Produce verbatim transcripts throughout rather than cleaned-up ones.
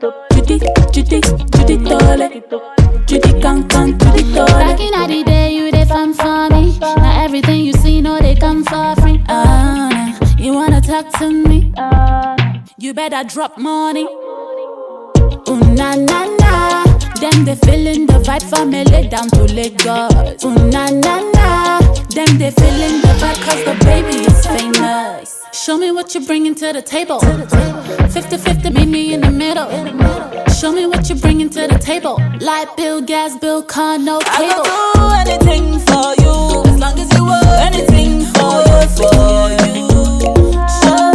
Judy, Judy, Judy Dole. Judy can can Judy Dole. Back in the day, you they fun for me. Now everything you see, no they come for free. Ah, uh, you wanna talk to me? Uh, you better drop money. Ooh na na na. Them they feeling the vibe from L A down to Lagos. Ooh na na na. Them they feeling the vibe cause the baby is famous. Show me what you're bringing to the table. fifty fifty, meet me in the middle. Show me what you're bringing to the table. Light bill, gas bill, car, no cable. I will do anything for you, as long as you want. Anything for you, for you. Show,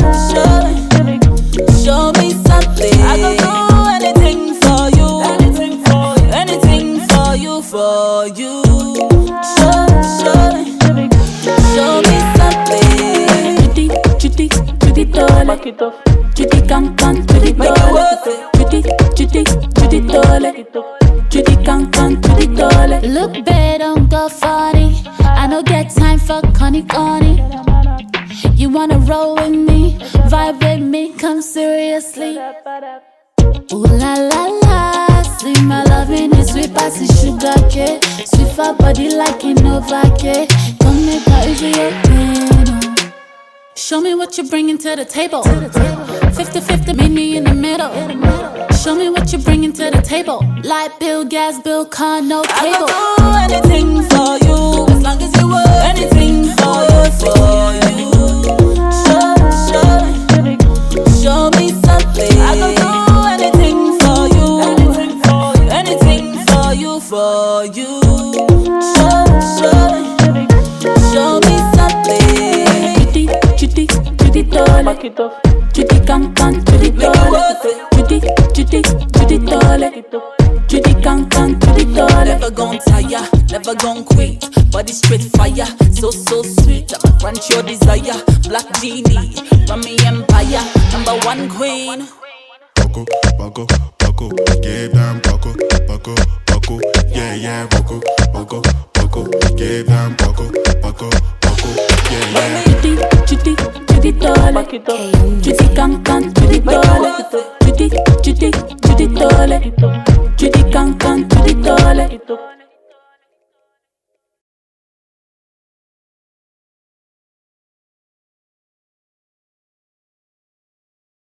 show, show me something. I will do anything for you, anything for you, anything for you, for you. Show, show, show me something. Judy, Judy, Judy Dole. Judy can can Judy Dole. Judy, Judy, Judy Dole. Judy can can Judy Dole. Look bad, don't go funny. I don't get time for conny conny. You wanna roll with me, vibe with me, come seriously. Ooh la la la, see my loving is sweet as the sugar cake. Sweet for body like Innova cake. Come make her easy again. Show me what you're bringing to the table. fifty fifty, meet me in the middle. Show me what you're bringing to the table. Light bill, gas bill, car, no cable. I will do anything for you, as long as you want. Anything for you, for you. Show, show, show me something. I will do anything for you, anything for you, anything for you, for you. Show, show, show me something. Judy, Judy, Judy Dole. Judy can can Judy Dole. Judy, Judy, Judy Dole. Judy can can Judy Dole. Never gon' tire, never gon' quit. Body straight fire, so so sweet. I'ma grant your desire. Black genie, run me empire, number one queen. Buckle, buckle, buckle, give them buckle, buckle, buckle, yeah yeah buckle, buckle, buckle, give them buckle, buckle, buckle, yeah yeah. Judy, Judy, Judy Dole. Judy can can Judy Dole.